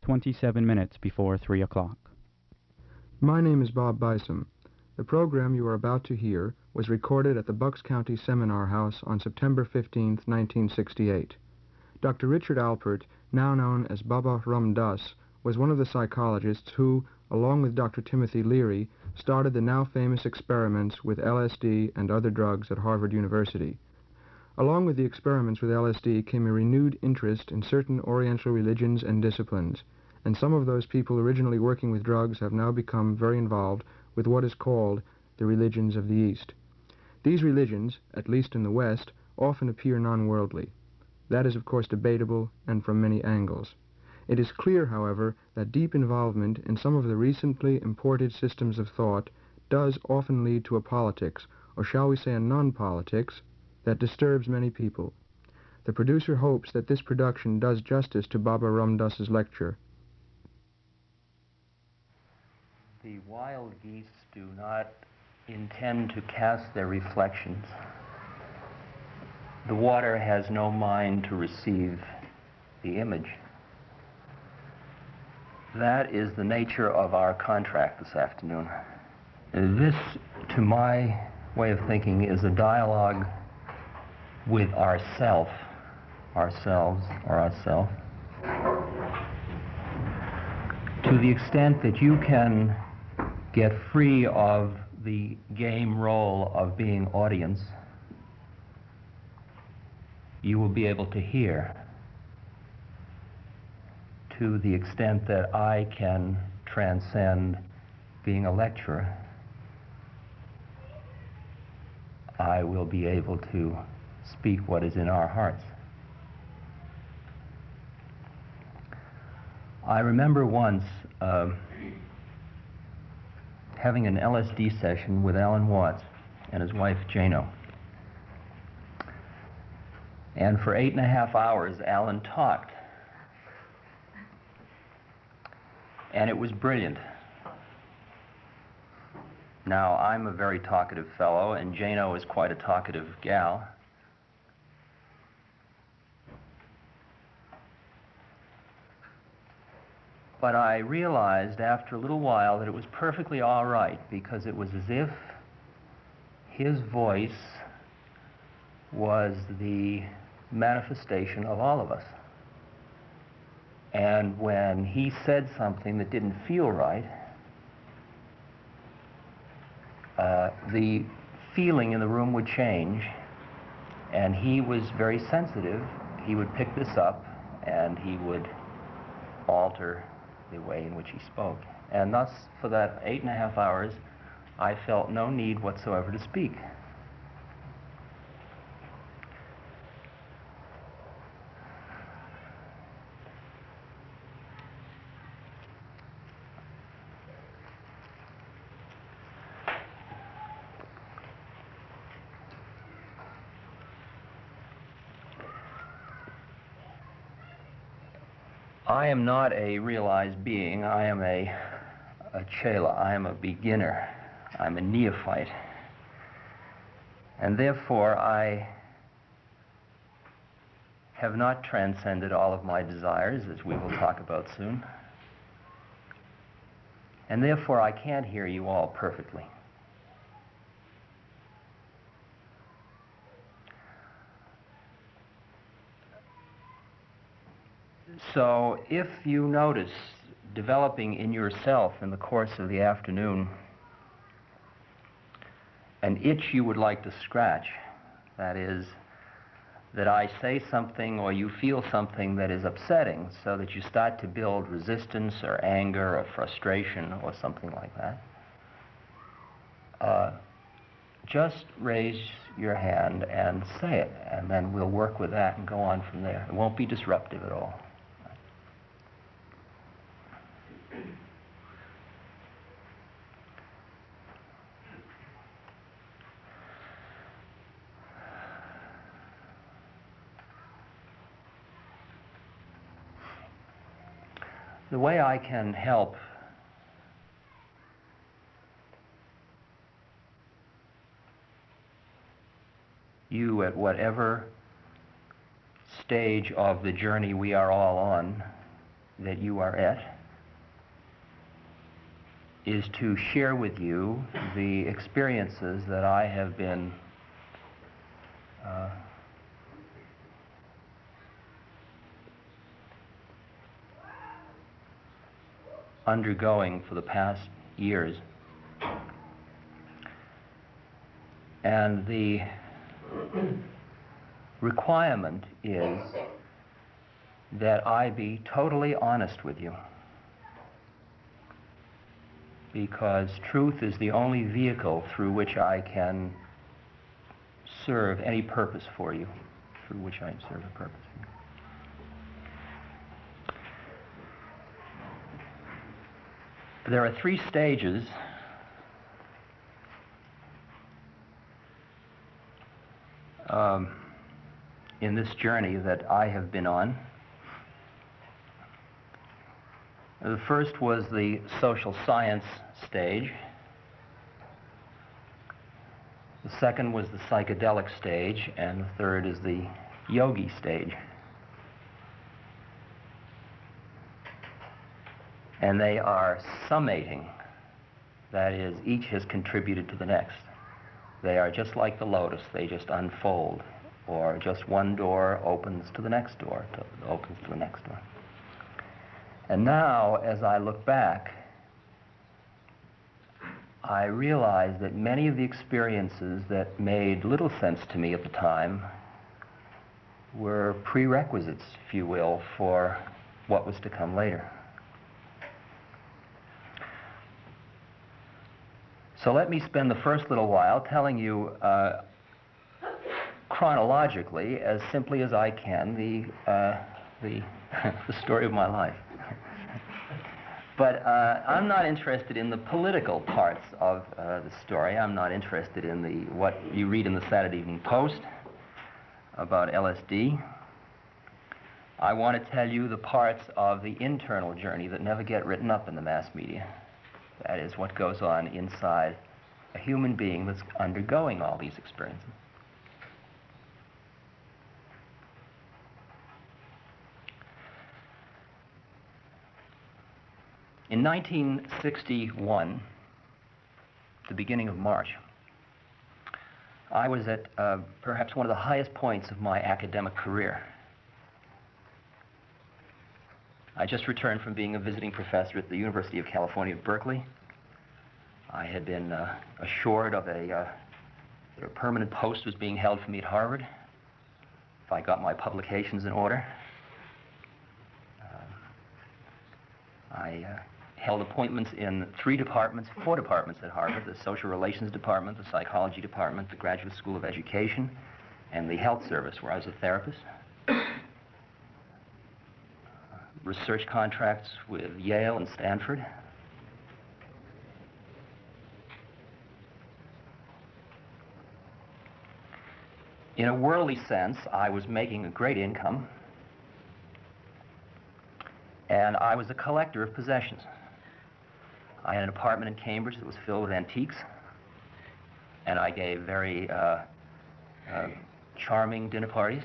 27 minutes before 3 o'clock. My name is Bob Bison. The program you are about to hear was recorded at the Bucks County Seminar House on September 15, 1968. Dr. Richard Alpert, now known as Baba Ram Das, was one of the psychologists who, along with Dr. Timothy Leary, started the now famous experiments with LSD and other drugs at Harvard University. Along with the experiments with LSD came a renewed interest in certain Oriental religions and disciplines, and some of those people originally working with drugs have now become very involved with what is called the religions of the East. These religions, at least in the West, often appear non-worldly. That is, of course, debatable and from many angles. It is clear, however, that deep involvement in some of the recently imported systems of thought does often lead to a politics, or shall we say a non-politics, that disturbs many people. The producer hopes that this production does justice to Baba Ram Das's lecture. The wild geese do not intend to cast their reflections. The water has no mind to receive the image. That is the nature of our contract this afternoon. This, to my way of thinking, is a dialogue with ourselves. To the extent that you can get free of the game role of being audience, you will be able to hear. To the extent that I can transcend being a lecturer, I will be able to speak what is in our hearts. I remember once having an LSD session with Alan Watts and his wife Jano. And for 8.5 hours, Alan talked. And it was brilliant. Now, I'm a very talkative fellow, and Jano is quite a talkative gal. But I realized after a little while that it was perfectly all right, because it was as if his voice was the manifestation of all of us. And when he said something that didn't feel right, the feeling in the room would change, and he was very sensitive. He would pick this up, and he would alter the way in which he spoke. And thus, for that 8.5 hours, I felt no need whatsoever to speak. I am not a realized being. I am a chela. I am a beginner. I'm a neophyte. And therefore, I have not transcended all of my desires, as we will talk about soon. And therefore, I can't hear you all perfectly. So if you notice developing in yourself in the course of the afternoon an itch you would like to scratch, that is, that I say something or you feel something that is upsetting, so that you start to build resistance or anger or frustration or something like that, just raise your hand and say it, and then we'll work with that and go on from there. It won't be disruptive at all. The way I can help you at whatever stage of the journey we are all on that you are at is to share with you the experiences that I have been undergoing for the past years. And the requirement is that I be totally honest with you, because truth is the only vehicle through which I can serve any purpose for you, through which I can serve a purpose for you. There are 3 stages in this journey that I have been on. The first was the social science stage. The second was the psychedelic stage, and the third is the yogi stage. And they are summating. That is, each has contributed to the next. They are just like the lotus. They just unfold, or just one door opens to the next door, opens to the next door. And now, as I look back, I realize that many of the experiences that made little sense to me at the time were prerequisites, if you will, for what was to come later. So let me spend the first little while telling you chronologically, as simply as I can, the story of my life. But I'm not interested in the political parts of the story. I'm not interested in what you read in the Saturday Evening Post about LSD. I want to tell you the parts of the internal journey that never get written up in the mass media. That is what goes on inside a human being that's undergoing all these experiences. In 1961, the beginning of March, I was at perhaps one of the highest points of my academic career. I just returned from being a visiting professor at the University of California, Berkeley. I had been assured of that a permanent post was being held for me at Harvard if I got my publications in order. I held appointments in 4 departments at Harvard: the Social Relations Department, the Psychology Department, the Graduate School of Education, and the Health Service, where I was a therapist. Research contracts with Yale and Stanford. In a worldly sense, I was making a great income, and I was a collector of possessions. I had an apartment in Cambridge that was filled with antiques, and I gave very charming dinner parties.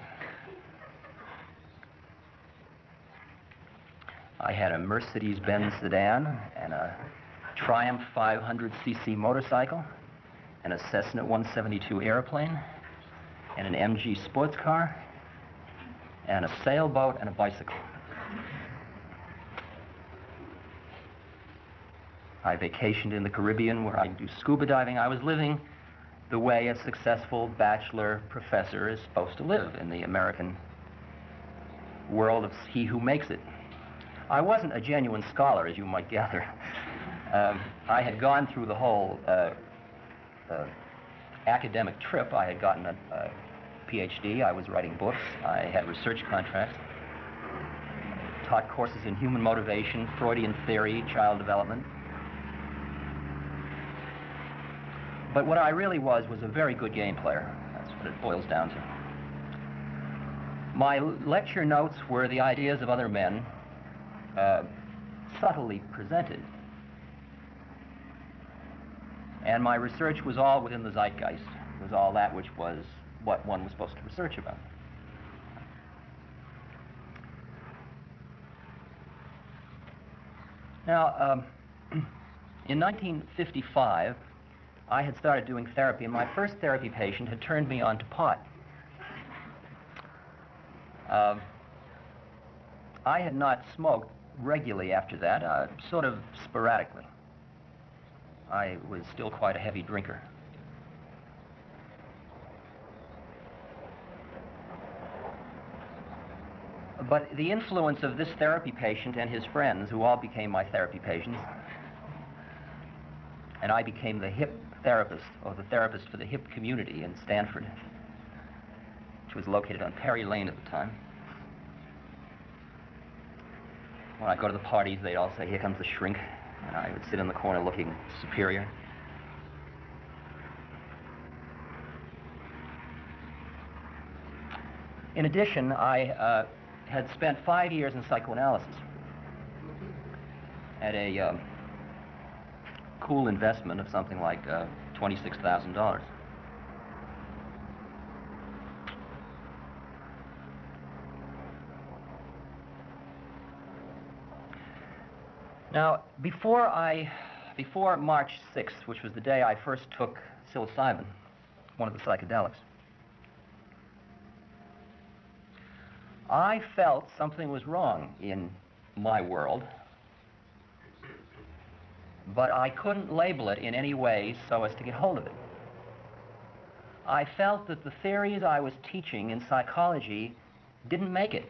I had a Mercedes-Benz sedan and a Triumph 500cc motorcycle and a Cessna 172 airplane and an MG sports car and a sailboat and a bicycle. I vacationed in the Caribbean where I do scuba diving. I was living the way a successful bachelor professor is supposed to live in the American world of he who makes it. I wasn't a genuine scholar, as you might gather. I had gone through the whole academic trip. I had gotten a PhD. I was writing books. I had research contracts. Taught courses in human motivation, Freudian theory, child development. But what I really was a very good game player. That's what it boils down to. My lecture notes were the ideas of other men, subtly presented. And my research was all within the zeitgeist. It was all that which was what one was supposed to research about. Now, in 1955, I had started doing therapy, and my first therapy patient had turned me on to pot. I had not smoked regularly after that, sort of sporadically. I was still quite a heavy drinker. But the influence of this therapy patient and his friends, who all became my therapy patients, and I became the hip therapist, or the therapist for the hip community in Stanford, which was located on Perry Lane at the time. When I go to the parties, they'd all say, "Here comes the shrink," and I would sit in the corner looking superior. In addition, I had spent 5 years in psychoanalysis at a cool investment of something like $26,000. Now, before March 6th, which was the day I first took psilocybin, one of the psychedelics, I felt something was wrong in my world, but I couldn't label it in any way so as to get hold of it. I felt that the theories I was teaching in psychology didn't make it.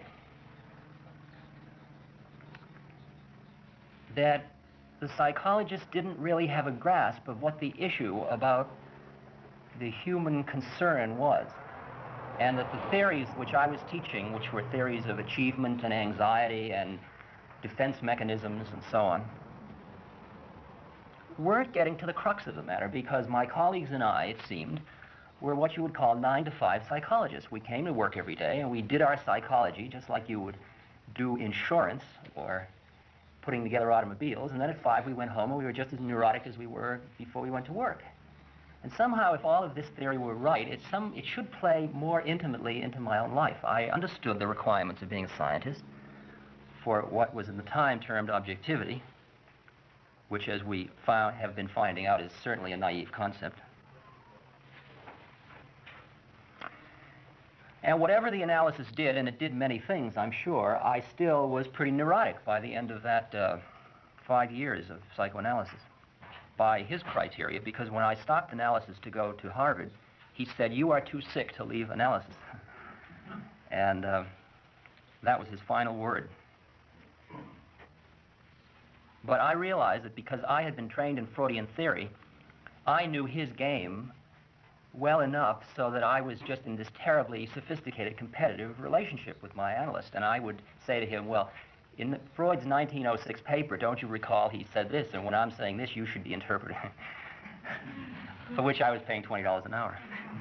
That the psychologists didn't really have a grasp of what the issue about the human concern was. And that the theories which I was teaching, which were theories of achievement and anxiety and defense mechanisms and so on, weren't getting to the crux of the matter, because my colleagues and I, it seemed, were what you would call 9-to-5 psychologists. We came to work every day and we did our psychology just like you would do insurance or putting together automobiles, and then at 5 we went home and we were just as neurotic as we were before we went to work. And somehow, if all of this theory were right, it should play more intimately into my own life. I understood the requirements of being a scientist for what was at the time termed objectivity, which, as we have been finding out, is certainly a naive concept. And whatever the analysis did, and it did many things, I'm sure, I still was pretty neurotic by the end of that 5 years of psychoanalysis, by his criteria, because when I stopped analysis to go to Harvard, he said, "You are too sick to leave analysis." And that was his final word. But I realized that because I had been trained in Freudian theory, I knew his game well enough so that I was just in this terribly sophisticated competitive relationship with my analyst. And I would say to him, "Well, in Freud's 1906 paper, don't you recall he said this, and when I'm saying this, you should be interpreting," for which I was paying $20 an hour.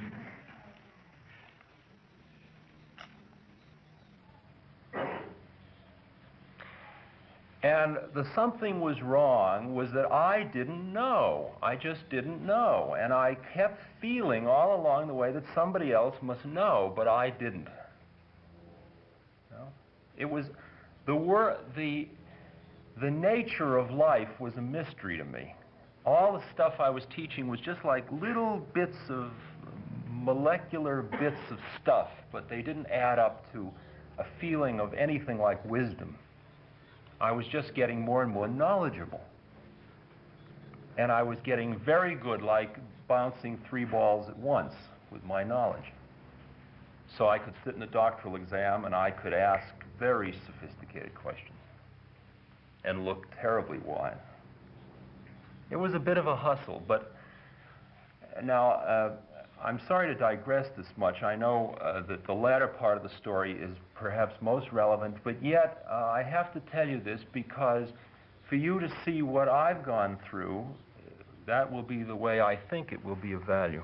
And the something was wrong was that I didn't know. I just didn't know. And I kept feeling all along the way that somebody else must know, but I didn't. You know? It was the nature of life was a mystery to me. All the stuff I was teaching was just like little bits of molecular bits of stuff, but they didn't add up to a feeling of anything like wisdom. I was just getting more and more knowledgeable. And I was getting very good, like bouncing 3 balls at once with my knowledge. So I could sit in a doctoral exam and I could ask very sophisticated questions and look terribly wise. It was a bit of a hustle, but now I'm sorry to digress this much. I know that the latter part of the story is perhaps most relevant, but yet I have to tell you this because for you to see what I've gone through, that will be the way I think it will be of value.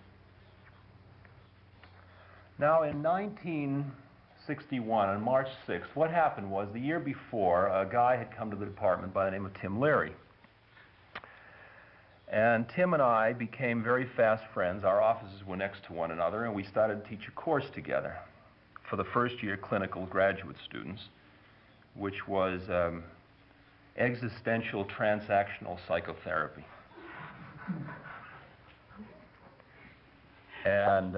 Now, in 1961, on March 6th, what happened was the year before, a guy had come to the department by the name of Tim Leary. And Tim and I became very fast friends. Our offices were next to one another, and we started to teach a course together for the first-year clinical graduate students, which was existential transactional psychotherapy. And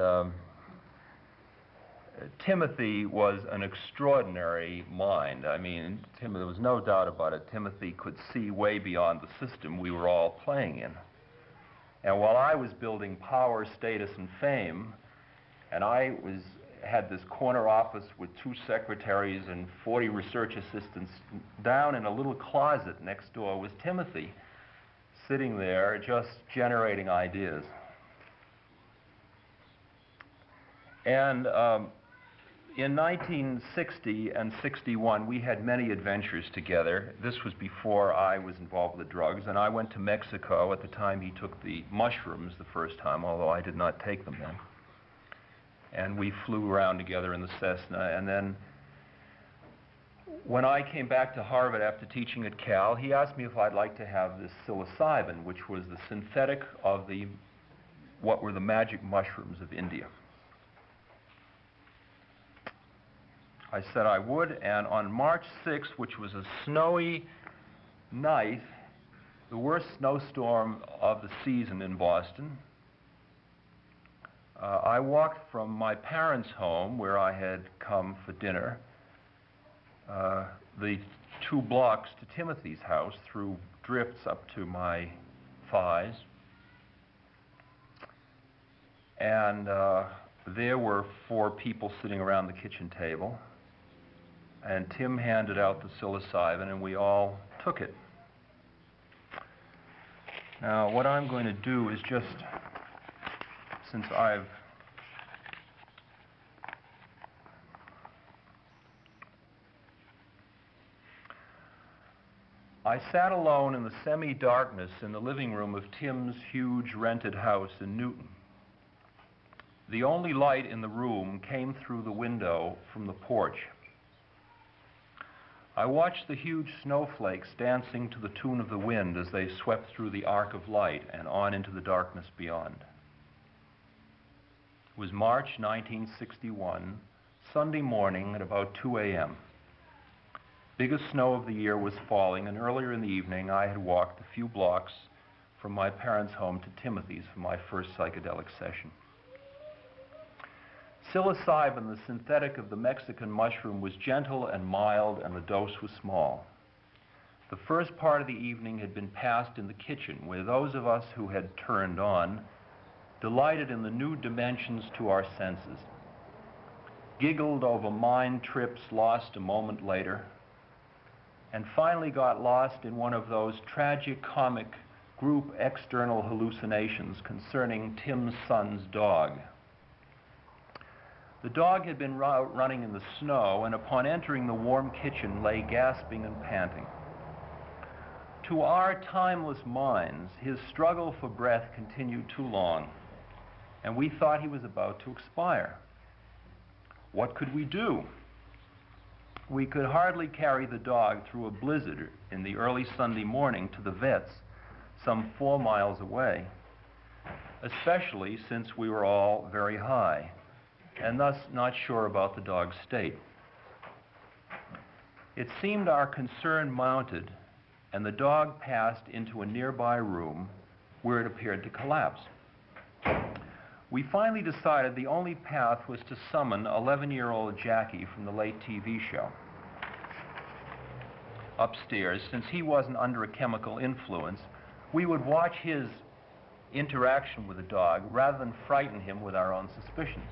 Timothy was an extraordinary mind. I mean, there was no doubt about it. Timothy could see way beyond the system we were all playing in. And while I was building power, status, and fame, and I had this corner office with 2 secretaries and 40 research assistants, down in a little closet next door was Timothy, sitting there just generating ideas. And in 1960 and 61, we had many adventures together. This was before I was involved with the drugs, and I went to Mexico at the time he took the mushrooms the first time, although I did not take them then. And we flew around together in the Cessna, and then when I came back to Harvard after teaching at Cal, he asked me if I'd like to have this psilocybin, which was the synthetic of what were the magic mushrooms of India. I said I would, and on March 6th, which was a snowy night, the worst snowstorm of the season in Boston, I walked from my parents' home, where I had come for dinner, the 2 blocks to Timothy's house through drifts up to my thighs. And there were 4 people sitting around the kitchen table. And Tim handed out the psilocybin, and we all took it. Now, what I'm going to do is just, since I sat alone in the semi-darkness in the living room of Tim's huge rented house in Newton. The only light in the room came through the window from the porch. I watched the huge snowflakes dancing to the tune of the wind as they swept through the arc of light and on into the darkness beyond. It was March 1961, Sunday morning at about 2 a.m. Biggest snow of the year was falling, and earlier in the evening I had walked a few blocks from my parents' home to Timothy's for my first psychedelic session. Psilocybin, the synthetic of the Mexican mushroom, was gentle and mild, and the dose was small. The first part of the evening had been passed in the kitchen, where those of us who had turned on delighted in the new dimensions to our senses, giggled over mind trips lost a moment later, and finally got lost in one of those tragic-comic group external hallucinations concerning Tim's son's dog. The dog had been running in the snow, and upon entering the warm kitchen lay gasping and panting. To our timeless minds, his struggle for breath continued too long, and we thought he was about to expire. What could we do? We could hardly carry the dog through a blizzard in the early Sunday morning to the vet's some 4 miles away, especially since we were all very high, and thus not sure about the dog's state. It seemed our concern mounted, and the dog passed into a nearby room where it appeared to collapse. We finally decided the only path was to summon 11-year-old Jackie from the late TV show upstairs. Since he wasn't under a chemical influence, we would watch his interaction with the dog rather than frighten him with our own suspicions.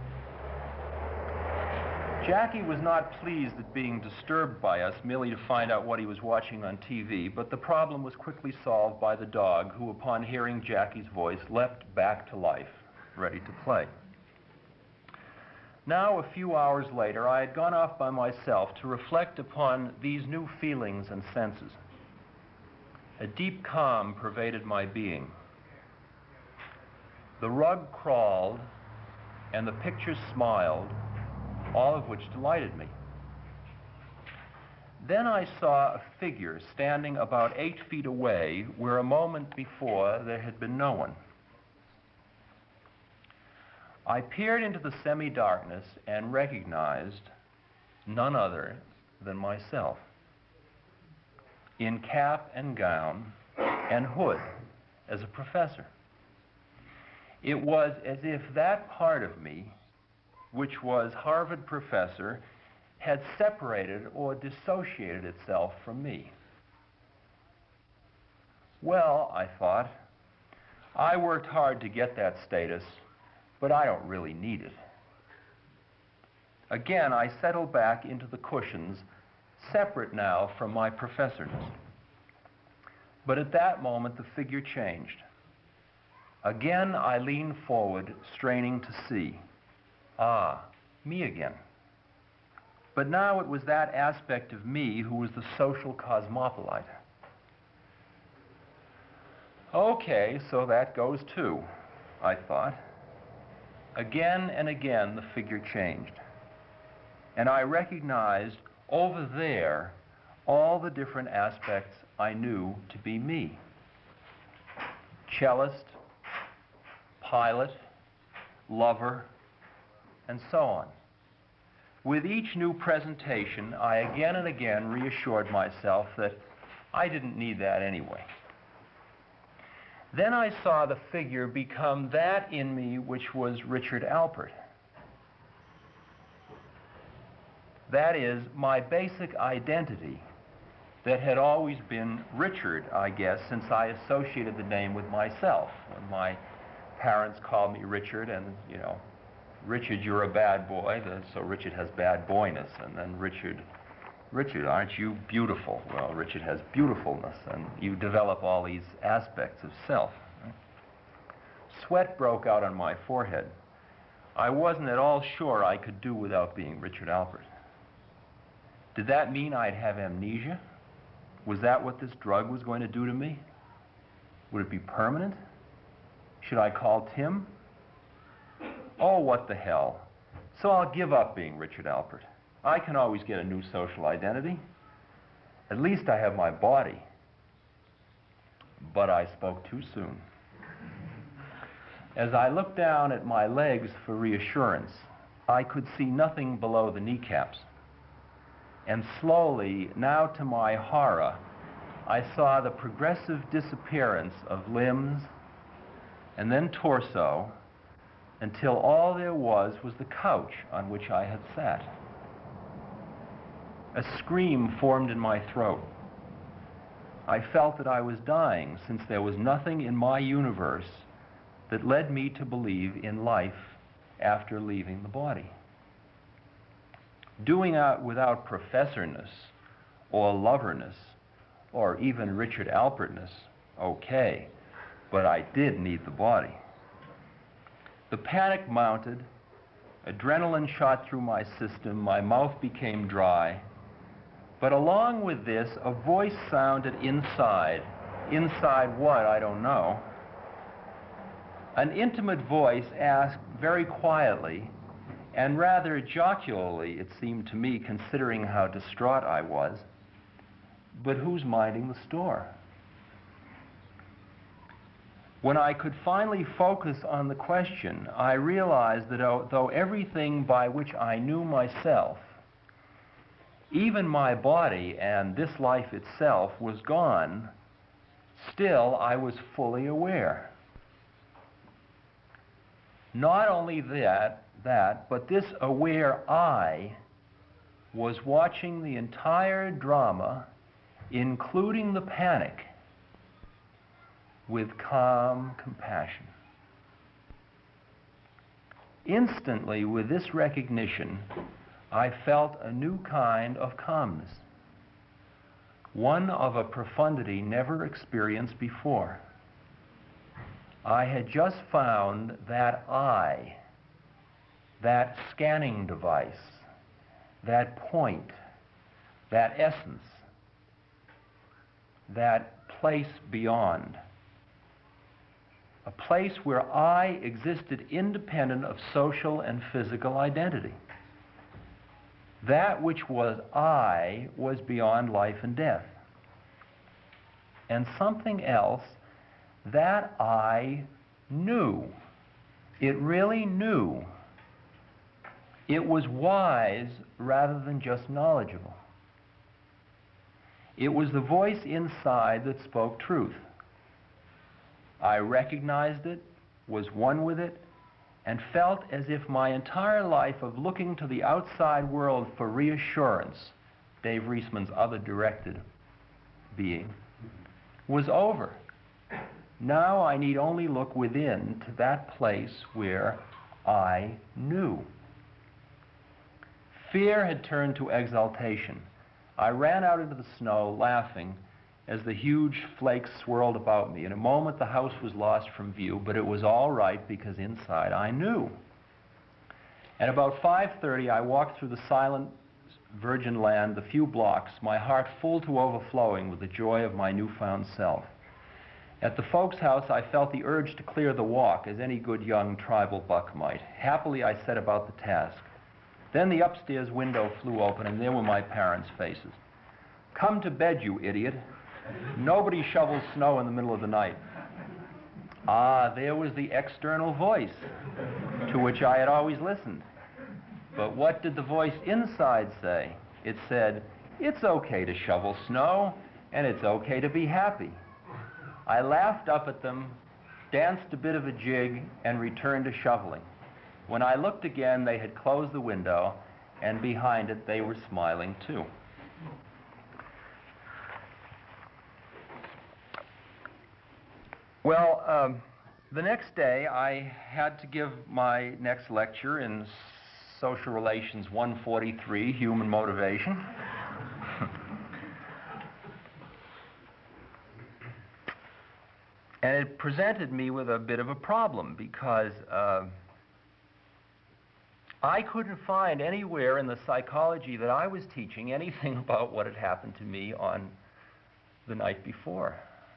Jackie was not pleased at being disturbed by us merely to find out what he was watching on TV, but the problem was quickly solved by the dog, who, upon hearing Jackie's voice, leapt back to life, ready to play. Now, a few hours later, I had gone off by myself to reflect upon these new feelings and senses. A deep calm pervaded my being. The rug crawled, and the pictures smiled, all of which delighted me. Then I saw a figure standing about 8 feet away, where a moment before there had been no one. I peered into the semi-darkness and recognized none other than myself. in cap and gown and hood as a professor. It was as if that part of me, which was Harvard professor, had separated or dissociated itself from me. Well, I thought, I worked hard to get that status, but I don't really need it. Again, I settled back into the cushions, separate now from my professorness. But at that moment, the figure changed. Again, I leaned forward, straining to see. Ah, me again. But now it was that aspect of me who was the social cosmopolite. Okay, so that goes too, I thought. Again and again, the figure changed. And I recognized over there all the different aspects I knew to be me. Cellist, pilot, lover, and so on. With each new presentation, I again and again reassured myself that I didn't need that anyway. Then I saw the figure become that in me which was Richard Alpert. That is, my basic identity that had always been Richard, I guess, since I associated the name with myself. When my parents called me Richard, and, you know, Richard, you're a bad boy, so Richard has bad boyness. And then Richard, aren't you beautiful? Well, Richard has beautifulness, and you develop all these aspects of self. Right? Sweat broke out on my forehead. I wasn't at all sure I could do without being Richard Alpert. Did that mean I'd have amnesia? Was that what this drug was going to do to me? Would it be permanent? Should I call Tim? Oh, what the hell. So I'll give up being Richard Alpert. I can always get a new social identity. At least I have my body. But I spoke too soon. As I looked down at my legs for reassurance, I could see nothing below the kneecaps. And slowly, now to my horror, I saw the progressive disappearance of limbs and then torso, until all there was the couch on which I had sat. A scream formed in my throat. I felt that I was dying, since there was nothing in my universe that led me to believe in life after leaving the body. Doing out without professorness, or loverness, or even Richard Alpertness, okay, but I did need the body. The panic mounted, adrenaline shot through my system, my mouth became dry, but along with this, a voice sounded inside. Inside what, I don't know. An intimate voice asked very quietly, and rather jocularly, it seemed to me, considering how distraught I was, but who's minding the store? When I could finally focus on the question, I realized that though everything by which I knew myself, even my body and this life itself, was gone, still I was fully aware. Not only that, but this aware I was watching the entire drama, including the panic, with calm compassion. Instantly, with this recognition, I felt a new kind of calmness, one of a profundity never experienced before. I had just found that I, that scanning device, that point, that essence, that place beyond. A place where I existed independent of social and physical identity. That which was I was beyond life and death. And something else, that I knew. It really knew. It was wise rather than just knowledgeable. It was the voice inside that spoke truth. I recognized it, was one with it, and felt as if my entire life of looking to the outside world for reassurance, Dave Reisman's other directed being, was over. Now I need only look within to that place where I knew. Fear had turned to exaltation. I ran out into the snow, laughing, as the huge flakes swirled about me. In a moment, the house was lost from view, but it was all right because inside I knew. At about 5:30, I walked through the silent virgin land, the few blocks, my heart full to overflowing with the joy of my newfound self. At the folks' house, I felt the urge to clear the walk, as any good young tribal buck might. Happily, I set about the task. Then the upstairs window flew open, and there were my parents' faces. "Come to bed, you idiot. Nobody shovels snow in the middle of the night." Ah, there was the external voice to which I had always listened. But what did the voice inside say? It said, "It's okay to shovel snow, and it's okay to be happy." I laughed up at them, danced a bit of a jig, and returned to shoveling. When I looked again, they had closed the window, and behind it they were smiling too. Well, the next day I had to give my next lecture in Social Relations 143, Human Motivation. And it presented me with a bit of a problem because I couldn't find anywhere in the psychology that I was teaching anything about what had happened to me on the night before.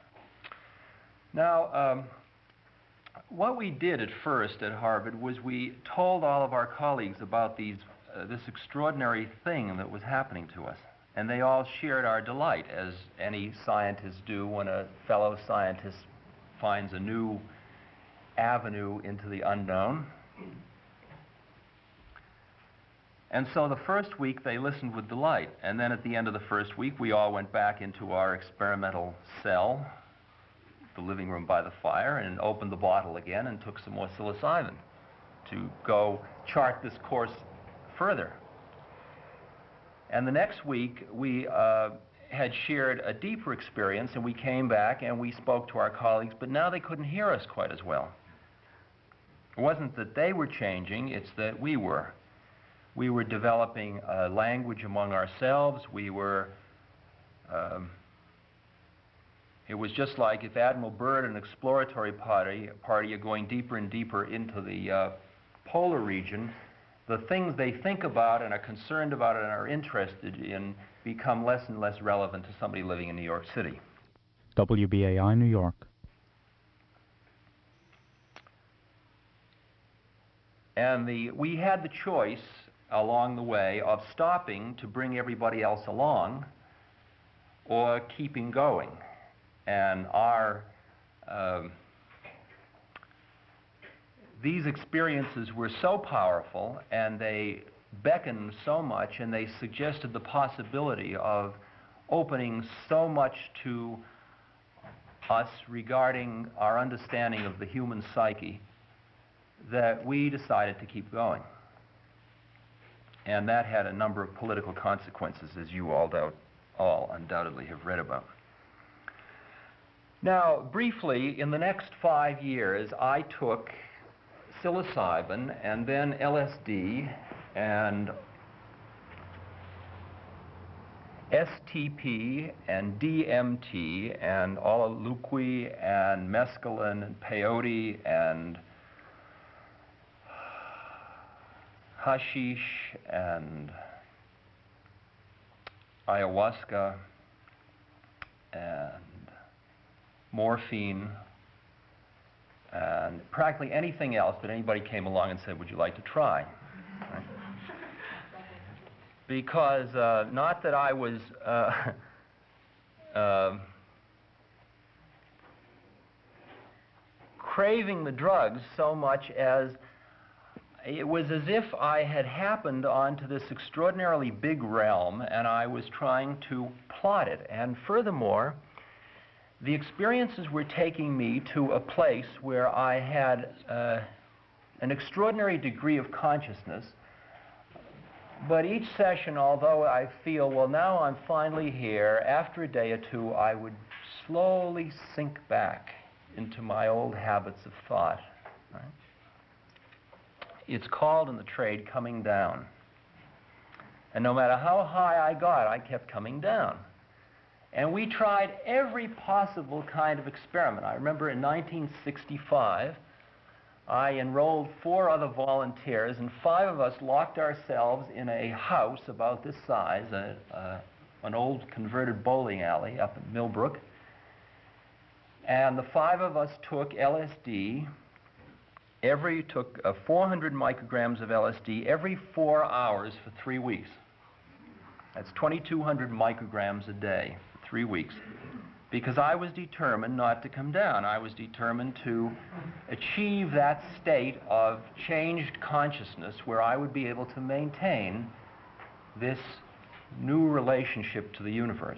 Now, what we did at first at Harvard was we told all of our colleagues about this extraordinary thing that was happening to us. And they all shared our delight, as any scientists do when a fellow scientist finds a new avenue into the unknown. And so the first week they listened with delight. And then at the end of the first week, we all went back into our experimental cell, the living room by the fire, and opened the bottle again and took some more psilocybin to go chart this course further. And the next week, we had shared a deeper experience, and we came back and we spoke to our colleagues, but now they couldn't hear us quite as well. It wasn't that they were changing, it's that we were. We were developing a language among ourselves. We were, it was just like if Admiral Byrd and an exploratory party are going deeper and deeper into the polar region, the things they think about and are concerned about and are interested in become less and less relevant to somebody living in New York City. WBAI, New York. And we had the choice along the way of stopping to bring everybody else along or keeping going. And these experiences were so powerful, and they beckoned so much, and they suggested the possibility of opening so much to us regarding our understanding of the human psyche, that we decided to keep going. And that had a number of political consequences, as you all undoubtedly have read about. Now, briefly, in the next 5 years, I took psilocybin and then LSD and STP and DMT and Olaluqui and mescaline and peyote and hashish and ayahuasca and morphine and practically anything else that anybody came along and said, "Would you like to try?" Right? Because not that I was craving the drugs so much as it was as if I had happened onto this extraordinarily big realm and I was trying to plot it. And furthermore, the experiences were taking me to a place where I had an extraordinary degree of consciousness. But each session, although I feel, well, now I'm finally here, after a day or two, I would slowly sink back into my old habits of thought. Right? It's called in the trade coming down. And no matter how high I got, I kept coming down. And we tried every possible kind of experiment. I remember in 1965, I enrolled 4 other volunteers, and 5 of us locked ourselves in a house about this size, an old converted bowling alley up in Millbrook. And the 5 of us took LSD. Took 400 micrograms of LSD every 4 hours for 3 weeks. That's 2,200 micrograms a day for 3 weeks. Because I was determined not to come down. I was determined to achieve that state of changed consciousness where I would be able to maintain this new relationship to the universe.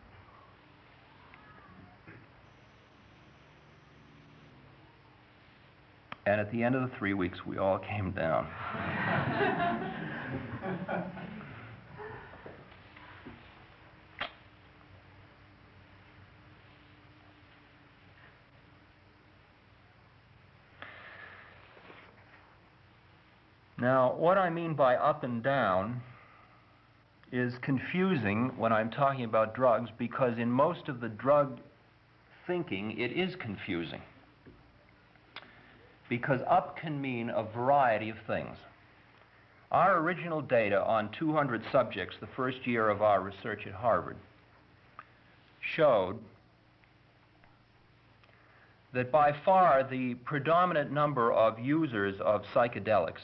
And at the end of the 3 weeks, we all came down. Now, what I mean by up and down is confusing when I'm talking about drugs, because in most of the drug thinking, it is confusing. Because up can mean a variety of things. Our original data on 200 subjects the first year of our research at Harvard showed that by far the predominant number of users of psychedelics,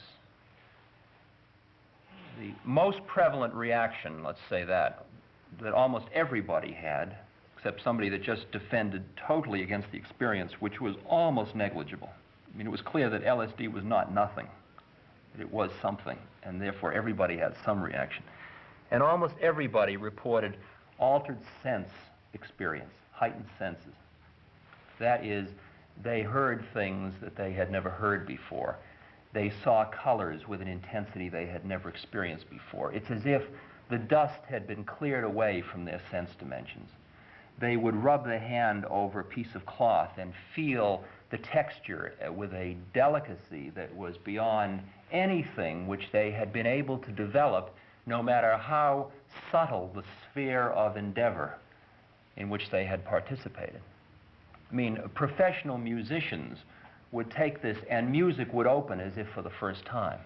the most prevalent reaction, let's say that almost everybody had, except somebody that just defended totally against the experience, which was almost negligible. I mean, it was clear that LSD was not nothing, that it was something, and therefore everybody had some reaction. And almost everybody reported altered sense experience, heightened senses. That is, they heard things that they had never heard before. They saw colors with an intensity they had never experienced before. It's as if the dust had been cleared away from their sense dimensions. They would rub their hand over a piece of cloth and feel the texture with a delicacy that was beyond anything which they had been able to develop, no matter how subtle the sphere of endeavor in which they had participated. I mean, professional musicians would take this and music would open as if for the first time,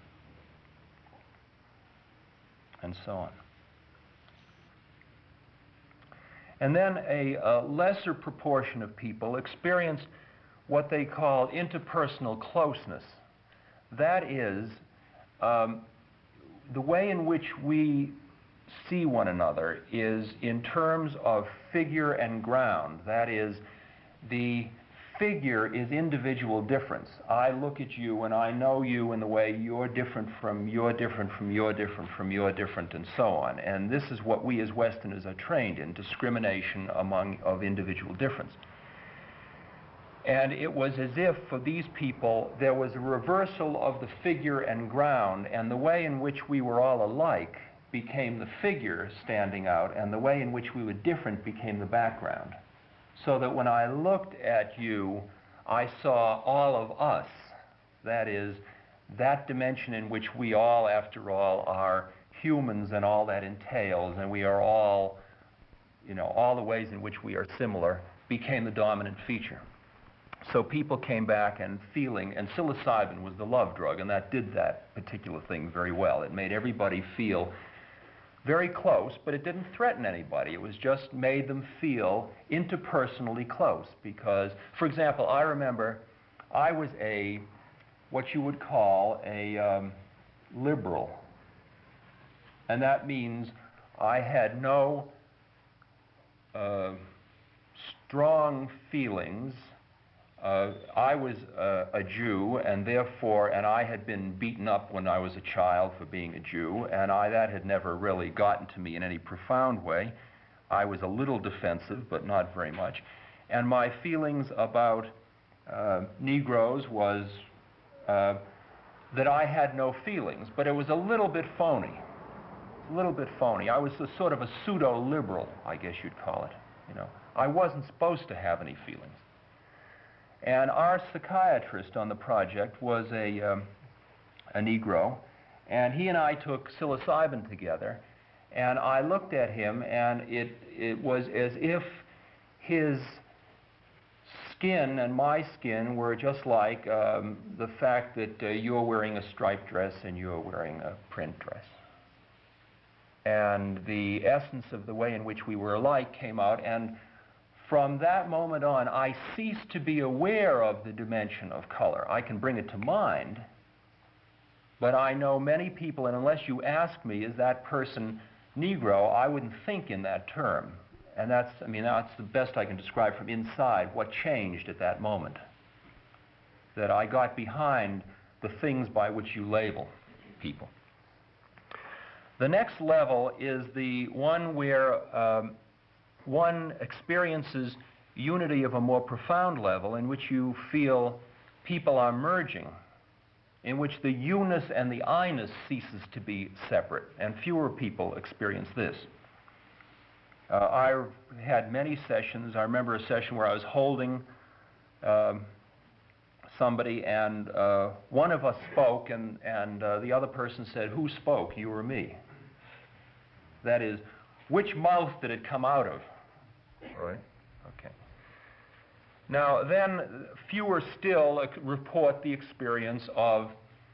and so on. And then a lesser proportion of people experienced what they call interpersonal closeness. That is, the way in which we see one another is in terms of figure and ground. That is, the figure is individual difference. I look at you and I know you in the way you're different from you're different from you're different from you're different, and so on. And this is what we as Westerners are trained in, discrimination of individual difference. And it was as if for these people there was a reversal of the figure and ground, and the way in which we were all alike became the figure standing out, and the way in which we were different became the background. So that when I looked at you, I saw all of us. That is, that dimension in which we all, after all, are humans and all that entails, and we are all, all the ways in which we are similar, became the dominant feature. So people came back and feeling, and psilocybin was the love drug, and that did that particular thing very well. It made everybody feel very close, but it didn't threaten anybody. It was just made them feel interpersonally close. Because, for example, I remember I was what you would call a liberal. And that means I had no strong feelings I was a Jew, and therefore, and I had been beaten up when I was a child for being a Jew, and that had never really gotten to me in any profound way. I was a little defensive, but not very much. And my feelings about Negroes was that I had no feelings, but it was a little bit phony. A little bit phony. I was a sort of a pseudo-liberal, I guess you'd call it. You know, I wasn't supposed to have any feelings. And our psychiatrist on the project was a Negro, and he and I took psilocybin together, and I looked at him, and it was as if his skin and my skin were just like the fact that you're wearing a striped dress and you're wearing a print dress. And the essence of the way in which we were alike came out, and from that moment on, I ceased to be aware of the dimension of color. I can bring it to mind, but I know many people, and unless you ask me, is that person Negro, I wouldn't think in that term. And that's the best I can describe from inside what changed at that moment. That I got behind the things by which you label people. The next level is the one where one experiences unity of a more profound level, in which you feel people are merging, in which the you-ness and the I-ness ceases to be separate, and fewer people experience this. I had many sessions. I remember a session where I was holding somebody, and one of us spoke, and the other person said, "Who spoke, you or me?" That is, which mouth did it come out of? Right? Okay. Now, then, fewer still report the experience of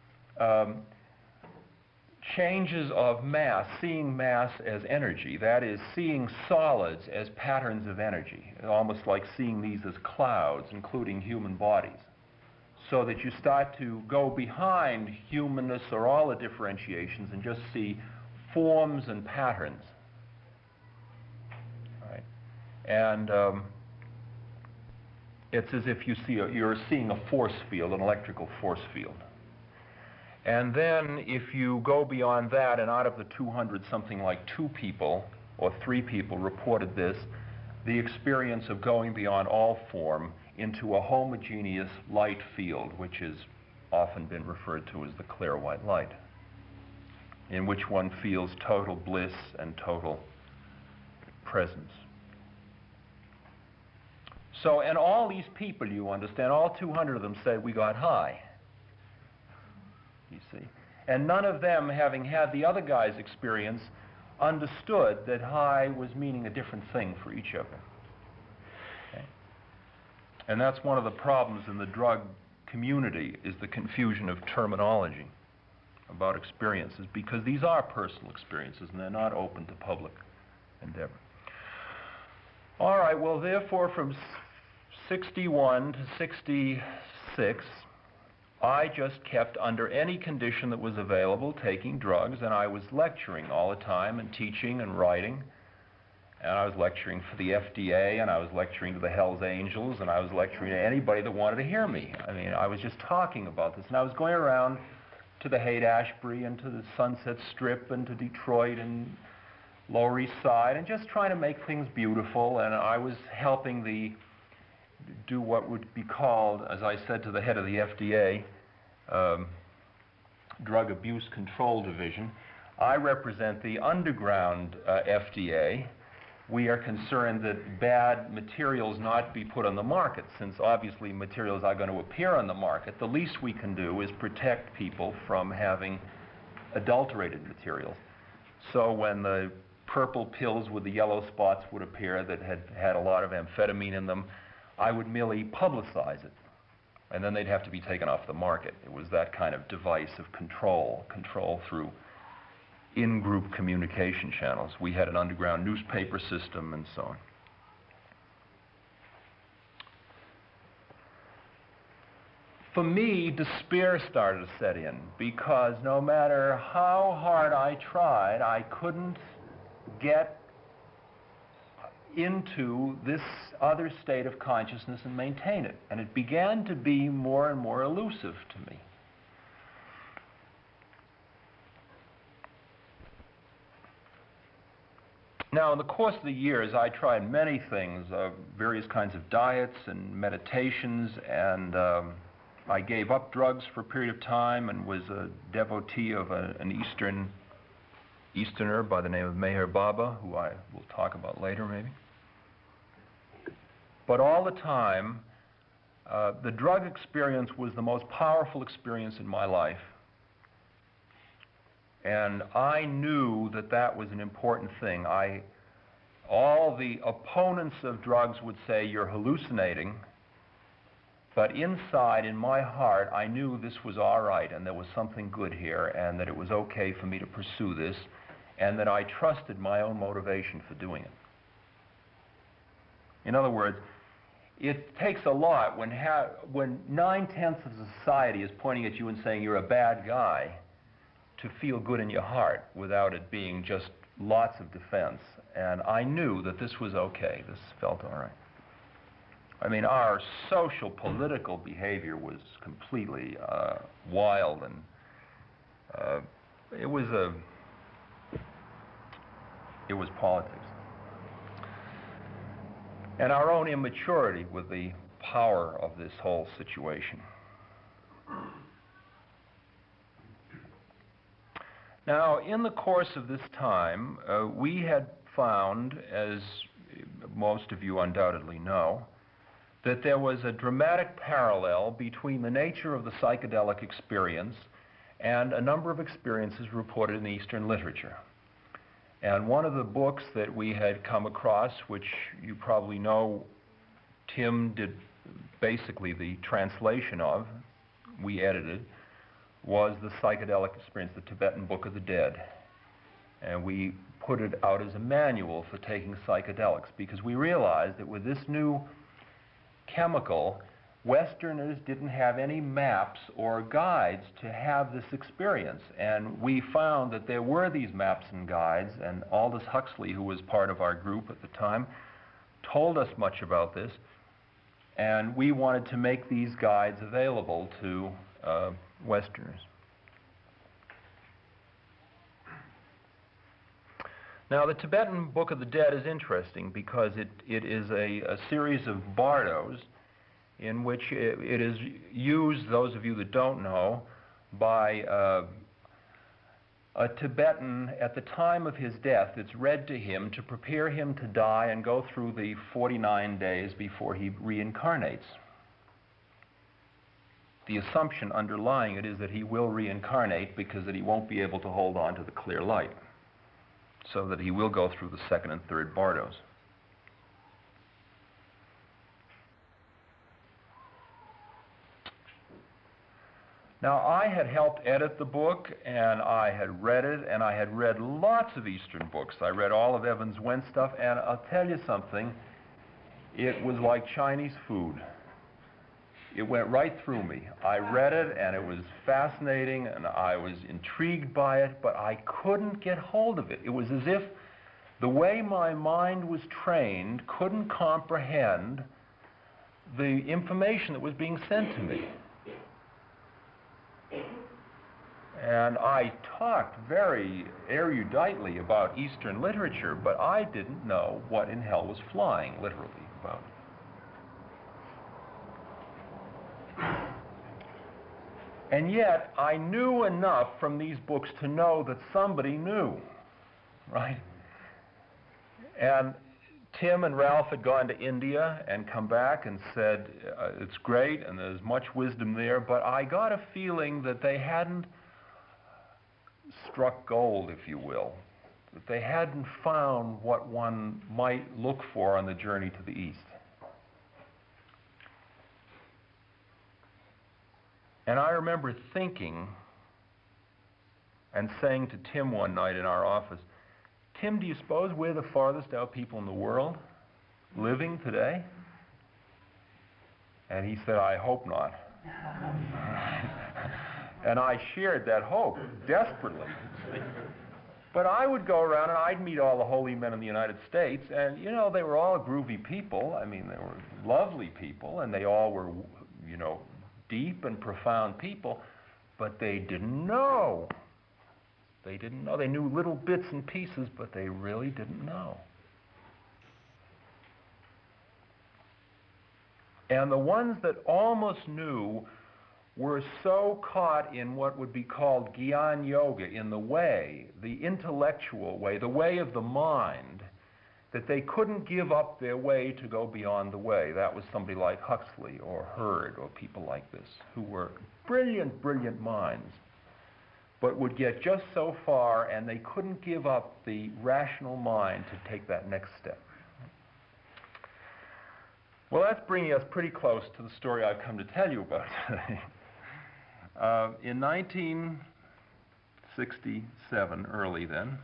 changes of mass, seeing mass as energy. That is, seeing solids as patterns of energy, almost like seeing these as clouds, including human bodies, so that you start to go behind humanness or all the differentiations and just see forms and patterns. Right? And it's as if you're seeing a force field, an electrical force field. And then if you go beyond that, and out of the 200, something like 2 people or 3 people reported this, the experience of going beyond all form into a homogeneous light field, which has often been referred to as the clear white light, in which one feels total bliss and total presence. So, and all these people, you understand, all 200 of them said we got high. You see. And none of them, having had the other guy's experience, understood that high was meaning a different thing for each of them. Okay? And that's one of the problems in the drug community, is the confusion of terminology about experiences, because these are personal experiences and they're not open to public endeavor. All right, well, therefore, from 61 to 66, I just kept, under any condition that was available, taking drugs, and I was lecturing all the time and teaching and writing. And I was lecturing for the FDA, and I was lecturing to the Hells Angels, and I was lecturing to anybody that wanted to hear me. I mean, I was just talking about this, and I was going around to the Haight-Ashbury and to the Sunset Strip and to Detroit and Lower East Side, and just trying to make things beautiful. And I was helping do what would be called, as I said to the head of the FDA, Drug Abuse Control Division. I represent the underground FDA. We are concerned that bad materials not be put on the market, since obviously materials are going to appear on the market. The least we can do is protect people from having adulterated materials. So when the purple pills with the yellow spots would appear that had a lot of amphetamine in them, I would merely publicize it, and then they'd have to be taken off the market. It was that kind of device of control through in-group communication channels. We had an underground newspaper system and so on. For me, despair started to set in, because no matter how hard I tried, I couldn't get into this other state of consciousness and maintain it. And it began to be more and more elusive to me. Now, in the course of the years, I tried many things, various kinds of diets and meditations, and I gave up drugs for a period of time and was a devotee of an Easterner by the name of Meher Baba, who I will talk about later maybe. But all the time, the drug experience was the most powerful experience in my life. And I knew that that was an important thing. All the opponents of drugs would say, you're hallucinating. But inside, in my heart, I knew this was all right, and there was something good here, and that it was okay for me to pursue this, and that I trusted my own motivation for doing it. In other words, it takes a lot when 9/10 of society is pointing at you and saying you're a bad guy to feel good in your heart without it being just lots of defense. And I knew that this was okay. This felt all right. I mean, our social, political behavior was completely wild, and it was politics. And our own immaturity with the power of this whole situation. Now, in the course of this time, we had found, as most of you undoubtedly know, that there was a dramatic parallel between the nature of the psychedelic experience and a number of experiences reported in Eastern literature. And one of the books that we had come across, which you probably know Tim did basically the translation of, we edited, was the psychedelic experience, the Tibetan Book of the Dead. And we put it out as a manual for taking psychedelics because we realized that with this new chemical, Westerners didn't have any maps or guides to have this experience. And we found that there were these maps and guides, and Aldous Huxley, who was part of our group at the time, told us much about this. And we wanted to make these guides available to Westerners. Now, the Tibetan Book of the Dead is interesting because it is a series of bardos in which it is used, those of you that don't know, by a Tibetan at the time of his death. It's read to him to prepare him to die and go through the 49 days before he reincarnates. The assumption underlying it is that he will reincarnate because that he won't be able to hold on to the clear light, so that he will go through the second and third bardos. Now, I had helped edit the book, and I had read it, and I had read lots of Eastern books. I read all of Evans Wentz stuff, and I'll tell you something, it was like Chinese food. It went right through me. I read it, and it was fascinating, and I was intrigued by it, but I couldn't get hold of it. It was as if the way my mind was trained couldn't comprehend the information that was being sent to me. And I talked very eruditely about Eastern literature, but I didn't know what in hell was flying, literally, about it. And yet, I knew enough from these books to know that somebody knew, right? And Tim and Ralph had gone to India and come back and said, it's great and there's much wisdom there, but I got a feeling that they hadn't struck gold, if you will, that they hadn't found what one might look for on the journey to the East. And I remember thinking and saying to Tim one night in our office, Tim, do you suppose we're the farthest out people in the world living today? And he said, I hope not. And I shared that hope desperately. But I would go around and I'd meet all the holy men in the United States, and, you know, they were all groovy people. I mean, they were lovely people, and they all were, you know, deep and profound people, but they didn't know. They didn't know. They knew little bits and pieces, but they really didn't know. And the ones that almost knew were so caught in what would be called Gyan Yoga, in the way, the intellectual way, the way of the mind, that they couldn't give up their way to go beyond the way. That was somebody like Huxley or Hurd or people like this, who were brilliant, brilliant minds, but would get just so far and they couldn't give up the rational mind to take that next step. Well, that's bringing us pretty close to the story I've come to tell you about today. In 1967, early then,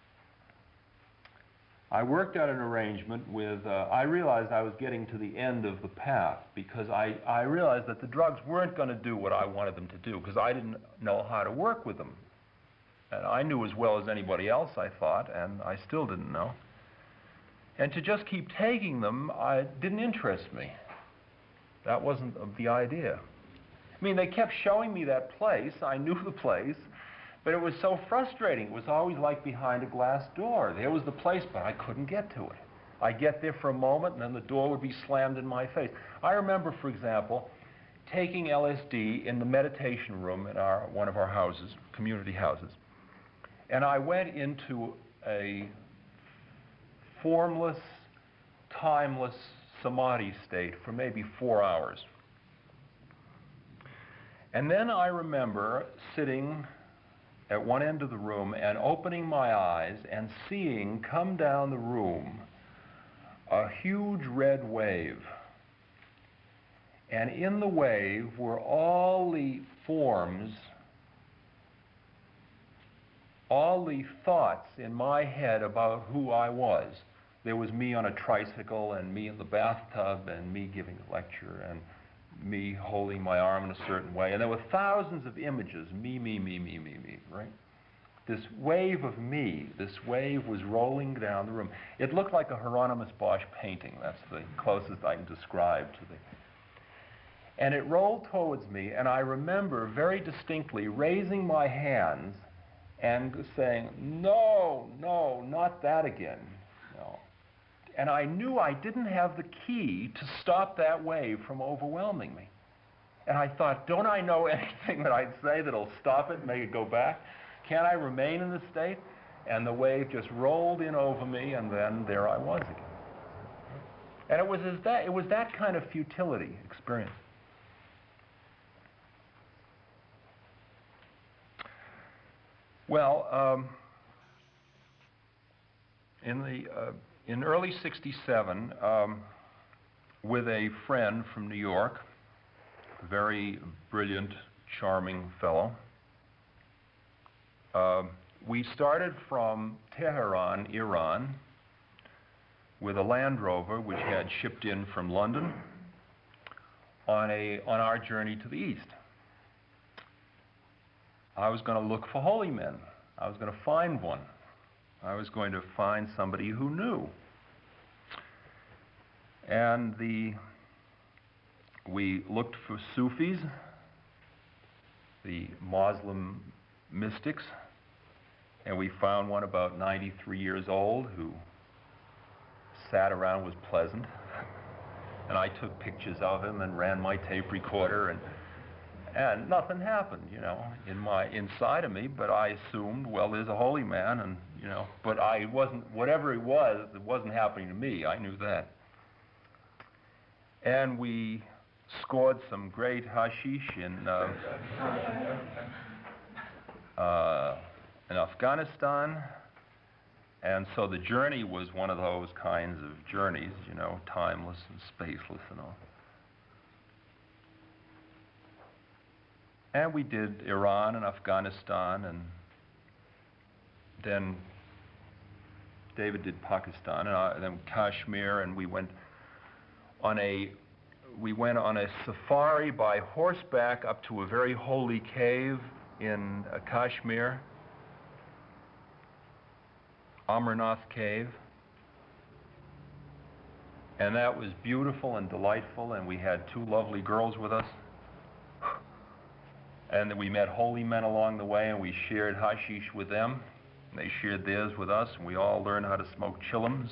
I worked out an arrangement with, I realized I was getting to the end of the path because I realized that the drugs weren't going to do what I wanted them to do because I didn't know how to work with them. And I knew as well as anybody else, I thought, and I still didn't know. And to just keep taking them didn't interest me. That wasn't the idea. I mean, they kept showing me that place. I knew the place, but it was so frustrating. It was always like behind a glass door. There was the place, but I couldn't get to it. I'd get there for a moment, and then the door would be slammed in my face. I remember, for example, taking LSD in the meditation room in one of our houses, community houses. And I went into a formless, timeless samadhi state for maybe 4 hours. And then I remember sitting at one end of the room and opening my eyes and seeing come down the room a huge red wave. And in the wave were all the forms, all the thoughts in my head about who I was. There was me on a tricycle, and me in the bathtub, and me giving a lecture, and me holding my arm in a certain way. And there were thousands of images, me, right? This wave of me, this wave was rolling down the room. It looked like a Hieronymus Bosch painting. That's the closest I can describe to the... And it rolled towards me, and I remember very distinctly raising my hands and saying, no, no, not that again. No. And I knew I didn't have the key to stop that wave from overwhelming me. And I thought, don't I know anything that I'd say that'll stop it and make it go back? Can't I remain in this state? And the wave just rolled in over me, and then there I was again. And it was that kind of futility experience. Well, in early '67, with a friend from New York, a very brilliant, charming fellow, we started from Tehran, Iran, with a Land Rover which had shipped in from London on our journey to the east. I was going to look for holy men. I was going to find one. I was going to find somebody who knew. And we looked for Sufis, the Muslim mystics, and we found one about 93 years old who sat around, was pleasant. And I took pictures of him and ran my tape recorder, and nothing happened, you know, inside of me, but I assumed, well, there's a holy man, and, you know, but I wasn't, whatever it wasn't happening to me. I knew that. And we scored some great hashish in Afghanistan, and so the journey was one of those kinds of journeys, you know, timeless and spaceless and all. And we did Iran and Afghanistan, and then David did Pakistan, and then Kashmir, and we went on a safari by horseback up to a very holy cave in Kashmir. Amarnath Cave. And that was beautiful and delightful, and we had two lovely girls with us. And then we met holy men along the way, and we shared hashish with them. And they shared theirs with us, and we all learned how to smoke chillums.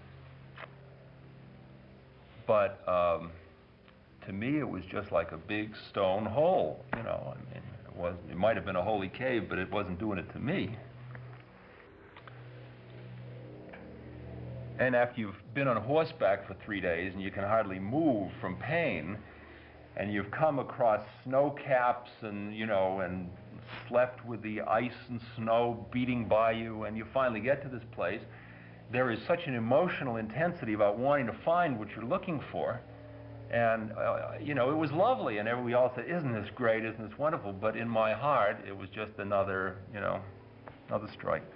But to me, it was just like a big stone hole, you know. I mean, it might have been a holy cave, but it wasn't doing it to me. And after you've been on horseback for 3 days and you can hardly move from pain, and you've come across snow caps and, you know, and slept with the ice and snow beating by you, and you finally get to this place, there is such an emotional intensity about wanting to find what you're looking for. And, you know, it was lovely, and we all said, isn't this great, isn't this wonderful? But in my heart, it was just another, you know, another strike.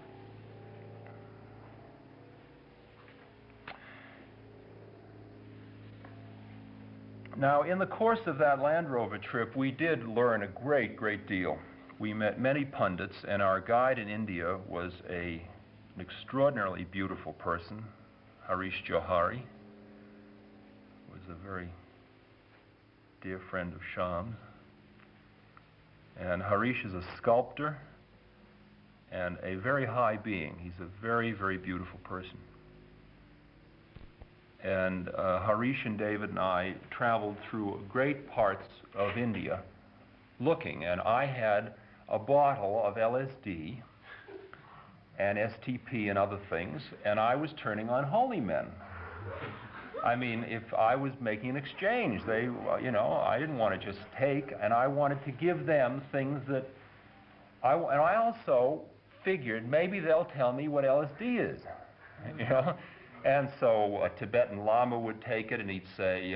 Now, in the course of that Land Rover trip, we did learn a great deal. We met many pundits, and our guide in India was an extraordinarily beautiful person, Harish Johari, who was a very dear friend of Shyam's. And Harish is a sculptor and a very high being. He's a very beautiful person. And Harish and David and I traveled through great parts of India looking, and I had a bottle of LSD and STP and other things, and I was turning on holy men. I mean, if I was making an exchange, they, you know, I didn't want to just take, and I wanted to give them things that and I also figured maybe they'll tell me what LSD is, you know. And so a Tibetan Lama would take it and he'd say,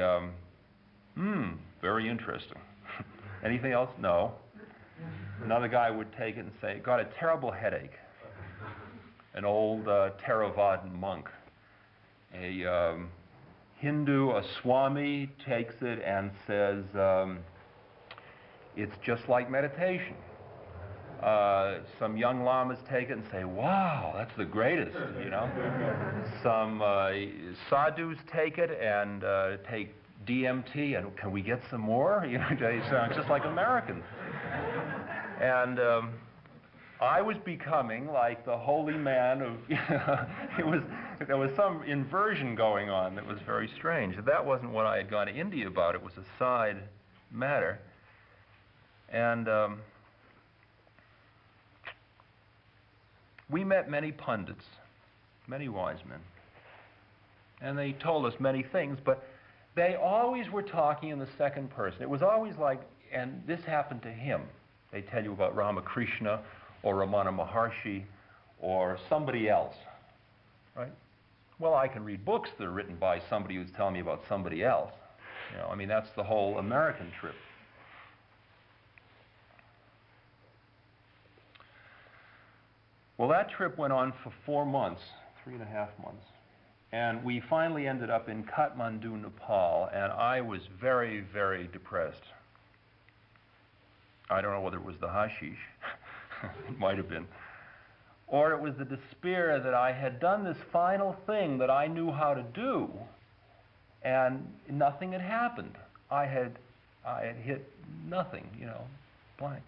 very interesting. Anything else? No. Another guy would take it and say, got a terrible headache. An old Theravadan monk. A Hindu, a Swami, takes it and says, it's just like meditation. Some young lamas take it and say, wow, that's the greatest, you know. Some sadhus take it and take DMT, and can we get some more? You know, they sound just like Americans. And I was becoming like the holy man of, you know, there was some inversion going on that was very strange. That wasn't what I had gone to India about. It was a side matter. And we met many pundits, many wise men, and they told us many things, but they always were talking in the second person. It was always like, and this happened to him. They tell you about Ramakrishna or Ramana Maharshi or somebody else, right? Well, I can read books that are written by somebody who's telling me about somebody else. You know, I mean, that's the whole American trip. Well, that trip went on for 4 months, 3.5 months, and we finally ended up in Kathmandu, Nepal, and I was very depressed. I don't know whether it was the hashish, it might have been, or it was the despair that I had done this final thing that I knew how to do, and nothing had happened. I had hit nothing, you know, blank.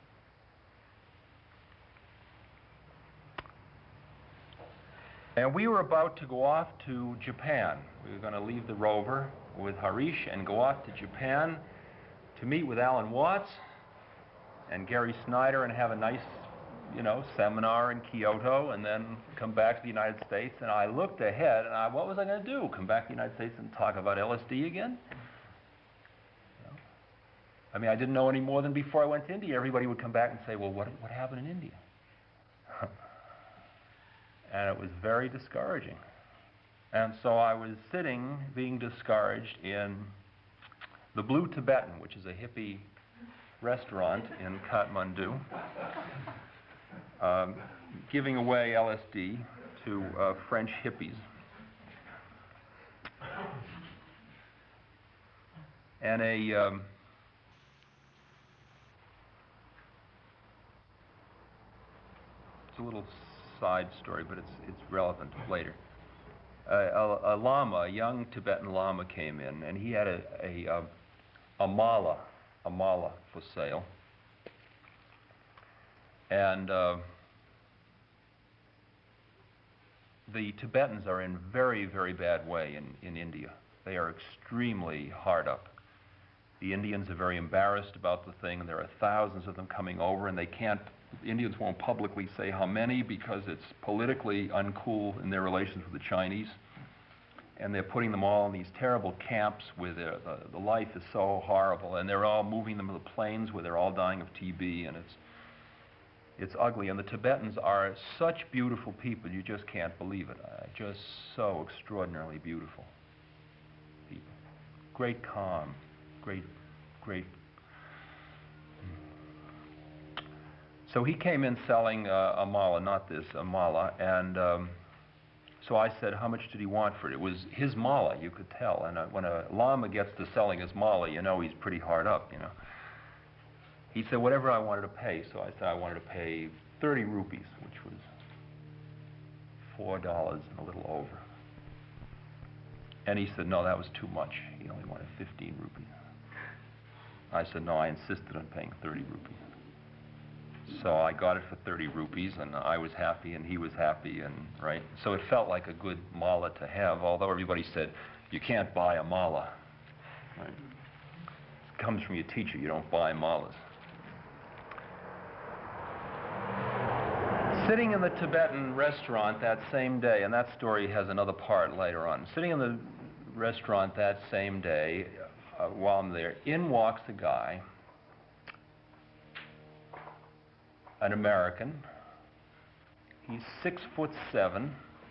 And we were about to go off to Japan. We were going to leave the rover with Harish and go off to Japan to meet with Alan Watts and Gary Snyder and have a nice, you know, seminar in Kyoto and then come back to the United States. And I looked ahead and what was I going to do? Come back to the United States and talk about LSD again? You know? I mean, I didn't know any more than before I went to India. Everybody would come back and say, well, what happened in India? And it was very discouraging. And so I was sitting, being discouraged in the Blue Tibetan, which is a hippie restaurant in Kathmandu, giving away LSD to French hippies. And it's a little side story, but it's relevant later. A lama, a young Tibetan lama, came in, and he had a mala for sale. And the Tibetans are in very, very bad way in India. They are extremely hard up. The Indians are very embarrassed about the thing, and there are thousands of them coming over, and the Indians won't publicly say how many because it's politically uncool in their relations with the Chinese. And they're putting them all in these terrible camps where the life is so horrible, and they're all moving them to the plains where they're all dying of TB, and it's ugly. And the Tibetans are such beautiful people, you just can't believe it. Just so extraordinarily beautiful people. Great calm, great. So he came in selling a mala, not this, a mala, and so I said, how much did he want for it? It was his mala, you could tell. And when a lama gets to selling his mala, you know he's pretty hard up, you know. He said, whatever I wanted to pay. So I said I wanted to pay 30 rupees, which was $4 and a little over. And he said, no, that was too much. He only wanted 15 rupees. I said, no, I insisted on paying 30 rupees. So I got it for 30 rupees, and I was happy, and he was happy, and right? So it felt like a good mala to have, although everybody said, you can't buy a mala. Right? It comes from your teacher, you don't buy malas. Sitting in the Tibetan restaurant that same day, and that story has another part later on. Sitting in the restaurant that same day, while I'm there, in walks a guy, an American. He's 6'7".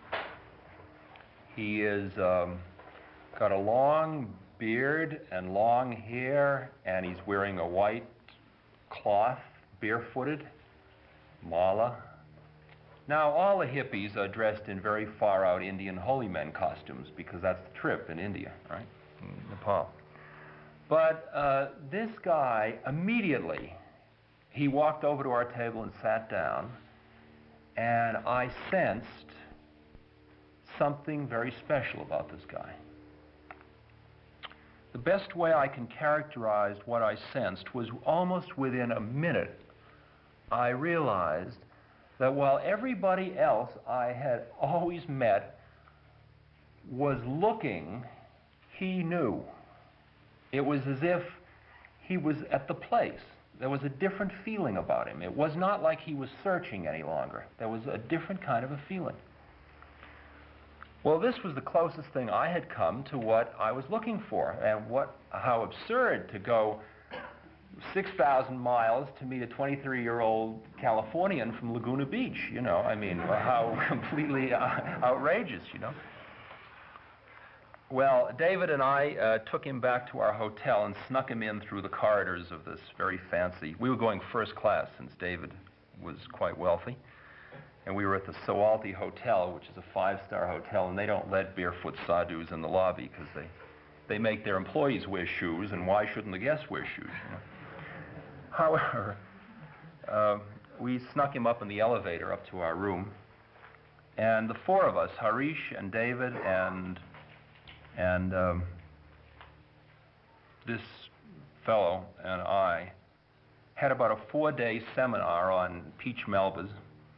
He is got a long beard and long hair, and he's wearing a white cloth, barefooted, mala. Now, all the hippies are dressed in very far-out Indian holy men costumes because that's the trip in India, right? In Nepal. But this guy, immediately, he walked over to our table and sat down, and I sensed something very special about this guy. The best way I can characterize what I sensed was almost within a minute, I realized that while everybody else I had always met was looking, he knew. It was as if he was at the place. There was a different feeling about him. It was not like he was searching any longer. There was a different kind of a feeling. Well, this was the closest thing I had come to what I was looking for, and how absurd to go 6,000 miles to meet a 23-year-old Californian from Laguna Beach, you know. I mean, how completely outrageous, you know. Well, David and I took him back to our hotel and snuck him in through the corridors of this very fancy. We were going first class since David was quite wealthy. And we were at the Sawalti Hotel, which is a 5-star hotel, and they don't let barefoot sadhus in the lobby because they make their employees wear shoes, and why shouldn't the guests wear shoes? You know? However, we snuck him up in the elevator up to our room, and the four of us, Harish and David and this fellow and I, had about a 4-day seminar on peach melbas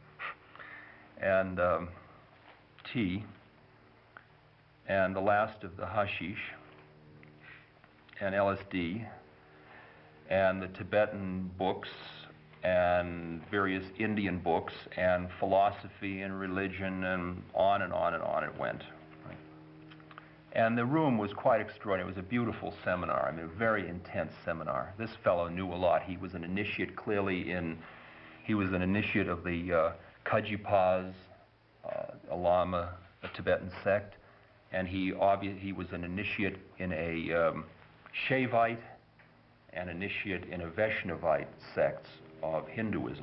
and tea and the last of the hashish and LSD and the Tibetan books and various Indian books and philosophy and religion, and on and on and on it went. Right? And the room was quite extraordinary. It was a beautiful seminar. I mean, a very intense seminar. This fellow knew a lot. He was an initiate he was an initiate of the Kajipas, a Lama, a Tibetan sect, and he was an initiate in a Shaivite and initiate in a Vaishnavite sects of Hinduism.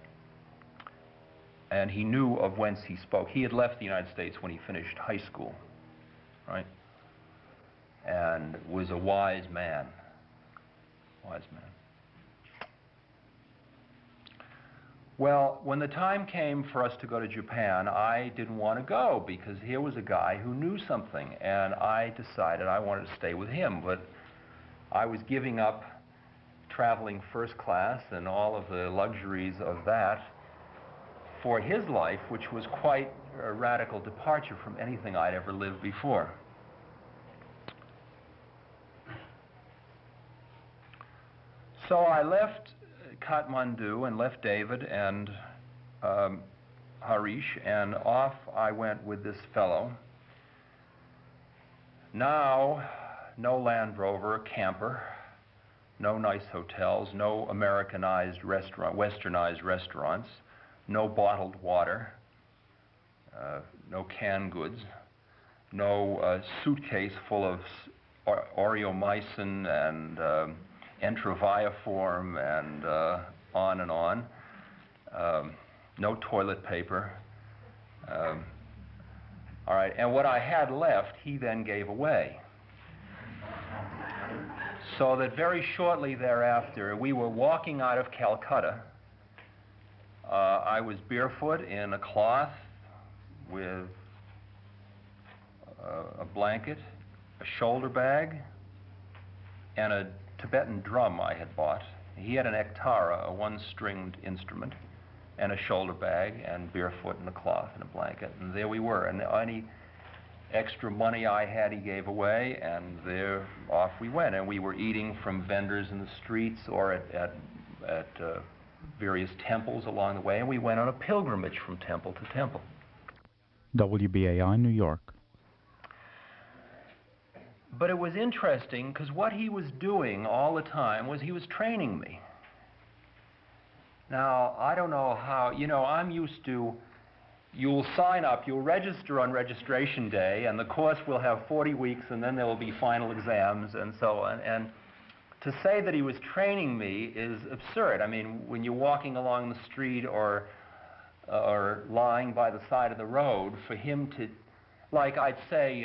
And he knew of whence he spoke. He had left the United States when he finished high school, right? And was a wise man. Wise man. Well, when the time came for us to go to Japan, I didn't want to go because here was a guy who knew something, and I decided I wanted to stay with him. But I was giving up traveling first class and all of the luxuries of that for his life, which was quite a radical departure from anything I'd ever lived before. So I left Kathmandu and left David and Harish, and off I went with this fellow. Now, no Land Rover, camper, no nice hotels, no Americanized westernized restaurants, no bottled water, no canned goods, no suitcase full of aureomycin and enteroviaform and on and on. No toilet paper. All right, and what I had left, he then gave away. So that very shortly thereafter, we were walking out of Calcutta. I was barefoot in a cloth with a blanket, a shoulder bag, and a Tibetan drum I had bought. He had an ektara, a one-stringed instrument, and a shoulder bag, and barefoot in a cloth and a blanket. And there we were. And any extra money I had, he gave away, and there off we went. And we were eating from vendors in the streets or at various temples along the way, and we went on a pilgrimage from temple to temple. WBAI, New York. But it was interesting because what he was doing all the time was he was training me. Now, I don't know how, you know, I'm used to, you'll sign up, you'll register on registration day, and the course will have 40 weeks, and then there will be final exams and so on. And to say that he was training me is absurd. I mean, when you're walking along the street or lying by the side of the road, for him to, like I'd say,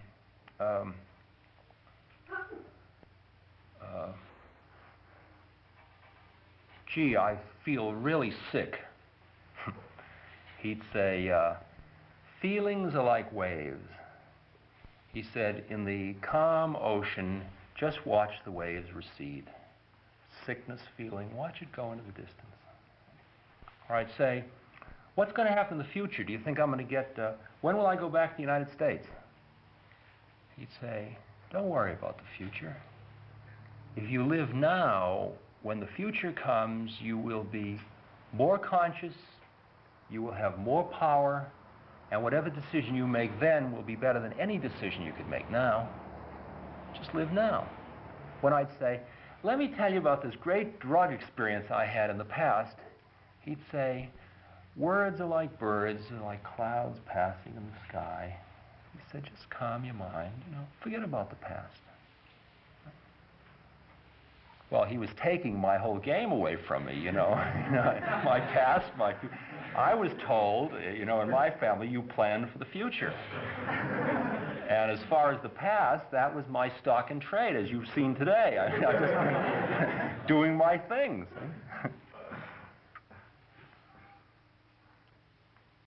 gee, I feel really sick. He'd say, feelings are like waves. He said, in the calm ocean, just watch the waves recede. Sickness feeling, watch it go into the distance. Or I'd say, what's going to happen in the future? Do you think I'm going to get, when will I go back to the United States? He'd say, don't worry about the future. If you live now, when the future comes, you will be more conscious, you will have more power, and whatever decision you make then will be better than any decision you could make now. Just live now. When I'd say, let me tell you about this great drug experience I had in the past, he'd say, words are like birds, they're like clouds passing in the sky. He said, just calm your mind, you know, forget about the past. Well, he was taking my whole game away from me, you know. My past, I was told, you know, in my family, you plan for the future. And as far as the past, that was my stock and trade, as you've seen today. I'm just doing my things.